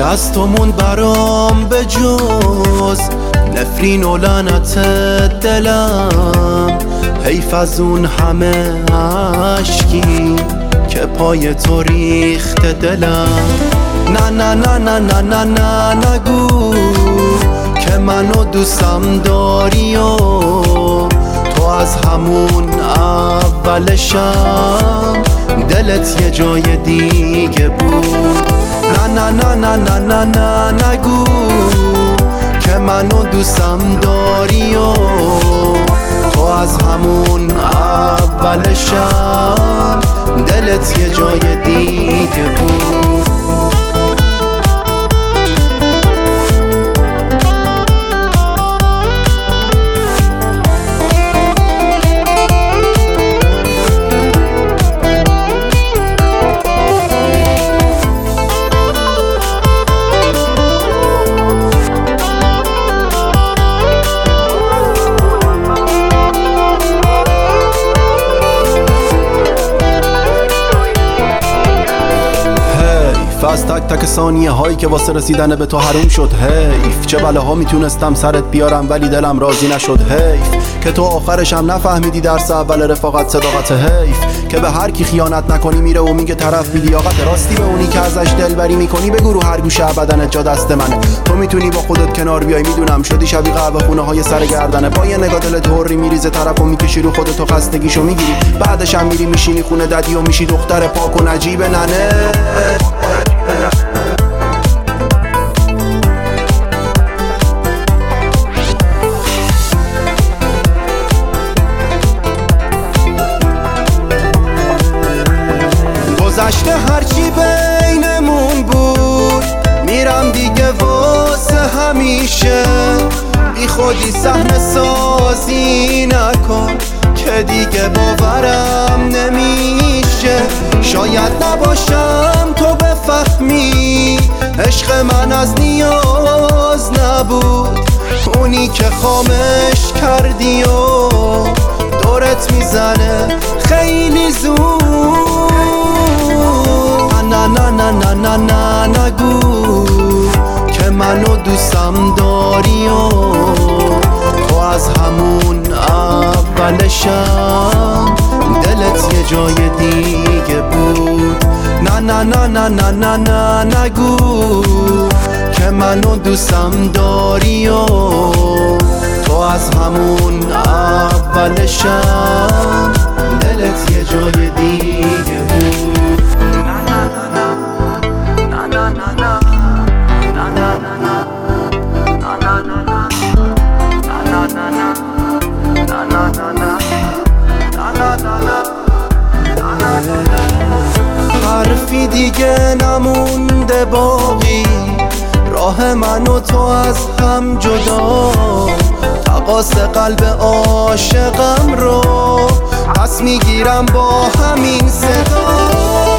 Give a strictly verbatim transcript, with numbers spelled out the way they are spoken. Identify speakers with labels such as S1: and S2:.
S1: از تو موند برام به جز نفرین و لعنت دلم. حیف از اون همه عشقی که پای تو ریخته دلم. نه نه نه نه نه نه نه نگو که منو دوستم داری و تو از همون اولشم دلت یه جای دیگه بود. نه نه نه نه نه نه نه نگو که منو دوستم داری و تو از همون اولشم دلت یه جای دیگه بود. از تک تک ثانیه هایی که واسه رسیدن به تو حروم شد. حیف چه بلاها میتونستم سرت بیارم ولی دلم راضی نشد. حیف که تو آخرشم نفهمیدی درس اول رفاقت صداقت. حیف که به هر کی خیانت نکنی میره و میگه طرف بی‌لیاقت. راستی به اونی که ازش دلبری میکنی بگو رو هر گوشه بدنت جا دست منه. تو میتونی با خودت کنار بیای میدونم شدی شبیه قهوه خونه های سر گردنه. با یه نگاه دلت هوری میریزه طرفو میکشی رو خودت و خستگیشو میگیری. بعدش هم میری میشینی خونه ددی و میشی دختر پاک و نجیب ننه. گذشته هرچی بینمون بود میرم دیگه واسه همیشه. بی خودی صحنه سازی نکن که دیگه باورم نمیشه. شاید نباشم تو بفهمی عشق من از نیاز نبود. اونی که خامش کردی و دورت میزنه خیلی زود. نه نه نه نه نه نه نگو که منو دوستم داری و تو از همون اولشم دلت یه جای دیگه بود. نه نه نه نه نه نه نه نگو که منو دوستم داری و تو از همون اولشم دلت یه جای دیگه بود. حرفی دیگه نمونده باقی، راه من و تو از هم جدا. تقاص قلب عاشقم رو پس میگیرم با همین صدا.